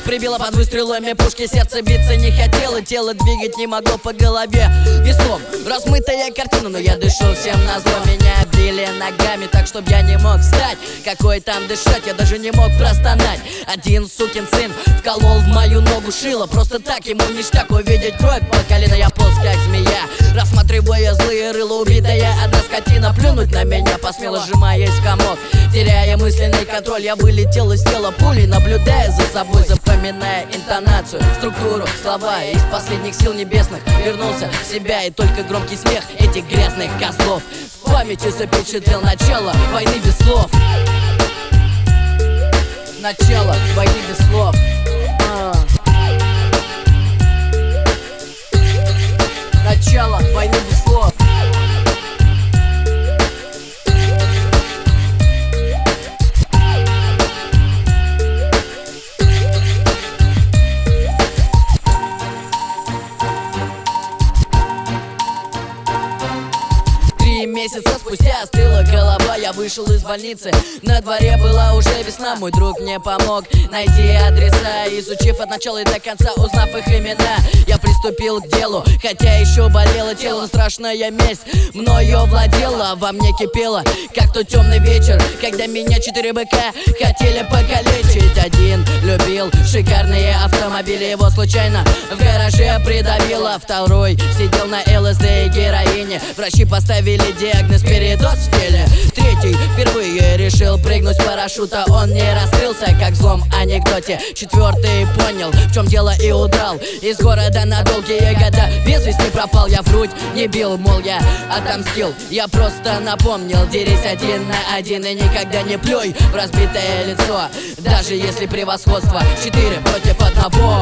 Прибило под выстрелами пушки, сердце биться не хотело, тело двигать не могло по голове веслом. Размытая картина, но я дышу всем назло. Меня били ногами так, чтоб я не мог встать. Какой там дышать, я даже не мог простонать. Один сукин сын вколол в мою ногу шило. Просто так ему ништяк увидеть кровь по колено. Я полз как змея, рассматривая злые рыла. Убитая одна скотина плюнуть на меня посмела, сжимаясь в комок. Теряя мысленный контроль, я вылетел из тела пулей, наблюдая за собой, запоминая интонацию, структуру, слова. Из последних сил небесных вернулся в себя, и только громкий смех этих грязных козлов в памяти запечатлел начало войны без слов. Начало войны без слов. Начало войны без слов. 3 месяца спустя остыла голова, я вышел из больницы. На дворе была уже весна, мой друг мне помог найти адреса. Изучив от начала и до конца, узнав их имена, я приступил к делу, хотя еще болело тело. Страшная месть мною владела, во мне кипела, как тот темный вечер, когда меня 4 быка хотели покалечить. Один любил шикарные автомобили, его случайно в гараже придавило. Второй сидел на ЛСД и героине, врачи поставили диагноз передоз в теле. Третий впервые решил прыгнуть с парашюта, он не раскрылся, как в злом анекдоте. Четвертый понял, в чем дело, и удрал из города на долгие года. Без вести пропал, я в грудь не бил, мол, я отомстил. Я просто напомнил: дерись 1 на 1 и никогда не плюй в разбитое лицо, даже если превосходство 4 против 1.